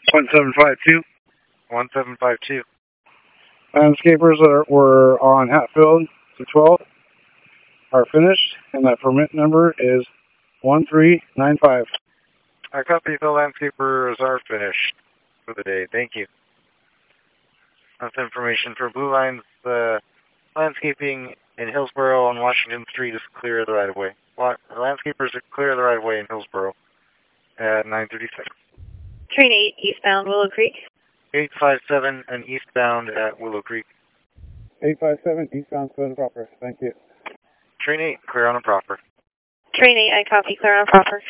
1752. 1752. Landscapers that were on Hatfield to 12 are finished, and that permit number is 1395. I copy. The landscapers are finished for the day. Thank you. That's information for Blue Lines. The landscaping in Hillsboro on Washington Street is clear of the right-of-way. The landscapers are clear of the right-of-way in Hillsboro at 9:36. Train 8, eastbound Willow Creek. 857 and eastbound at Willow Creek. 857, eastbound, clear and proper. Thank you. Train 8, clear on and proper. Train 8, I copy, clear on proper.